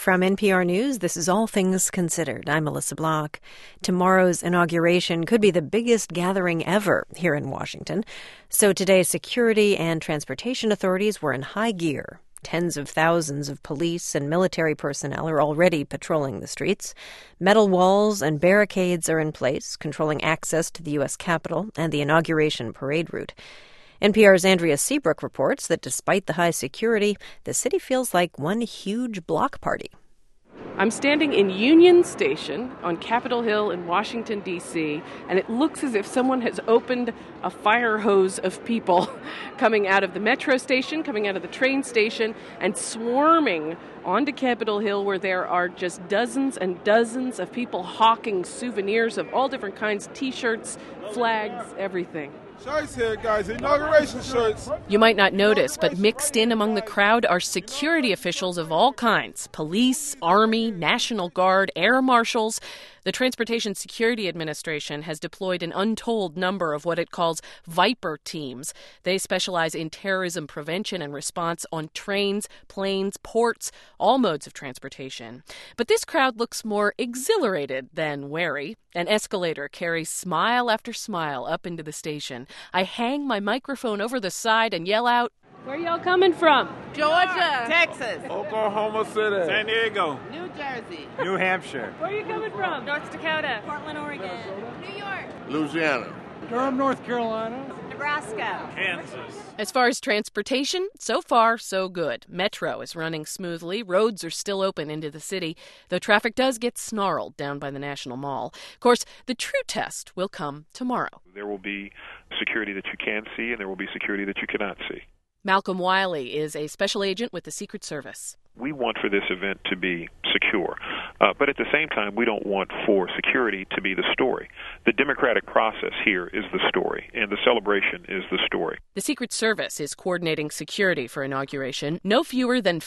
From NPR News, this is All Things Considered. I'm Melissa Block. Tomorrow's inauguration could be the biggest gathering ever here in Washington. So today, security and transportation authorities were in high gear. Tens of thousands of police and military personnel are already patrolling the streets. Metal walls and barricades are in place, controlling access to the U.S. Capitol and the inauguration parade route. NPR's Andrea Seabrook reports that despite the high security, the city feels like one huge block party. I'm standing in Union Station on Capitol Hill in Washington, D.C., and it looks as if someone has opened a fire hose of people coming out of the metro station, coming out of the train station, and swarming onto Capitol Hill, where there are just dozens and dozens of people hawking souvenirs of all different kinds, T-shirts, flags, everything. Shirts here, guys, inauguration shirts. You might not notice, but mixed in among the crowd are security officials of all kinds. Police, Army, National Guard, air marshals. The Transportation Security Administration has deployed an untold number of what it calls Viper teams. They specialize in terrorism prevention and response on trains, planes, ports, all modes of transportation. But this crowd looks more exhilarated than wary. An escalator carries smile after smile up into the station. I hang my microphone over the side and yell out, "Where y'all coming from?" Georgia, Texas, Oklahoma City, San Diego, New Jersey, New Hampshire. Where are you coming from? North Dakota, Portland, Oregon, New York, Louisiana, Durham, North Carolina, Nebraska, Kansas. As far as transportation, so far, so good. Metro is running smoothly. Roads are still open into the city, though traffic does get snarled down by the National Mall. Of course, the true test will come tomorrow. There will be security that you can see, and there will be security that you cannot see. Malcolm Wiley is a special agent with the Secret Service. We want for this event to be secure, but at the same time, we don't want for security to be the story. The democratic process here is the story, and the celebration is the story. The Secret Service is coordinating security for inauguration. No fewer than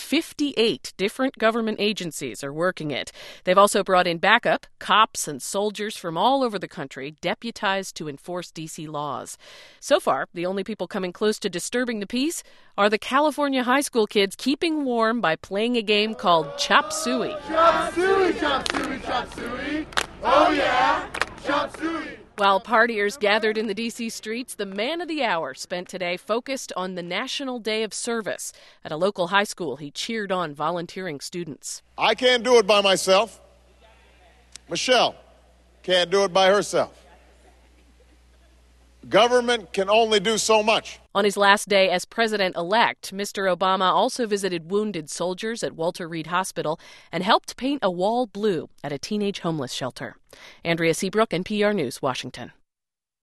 58 different government agencies are working it. They've also brought in backup, cops and soldiers from all over the country, deputized to enforce D.C. laws. So far, the only people coming close to disturbing the peace are the California high school kids keeping warm by playing a game called Chop Suey. Chop Suey, Chop Suey, Chop Suey. Oh yeah, Chop Suey. While partiers gathered in the D.C. streets, the man of the hour spent today focused on the National Day of Service. At a local high school, he cheered on volunteering students. I can't do it by myself. Michelle can't do it by herself. Government can only do so much. On his last day as president-elect, Mr. Obama also visited wounded soldiers at Walter Reed Hospital and helped paint a wall blue at a teenage homeless shelter. Andrea Seabrook, NPR News, Washington.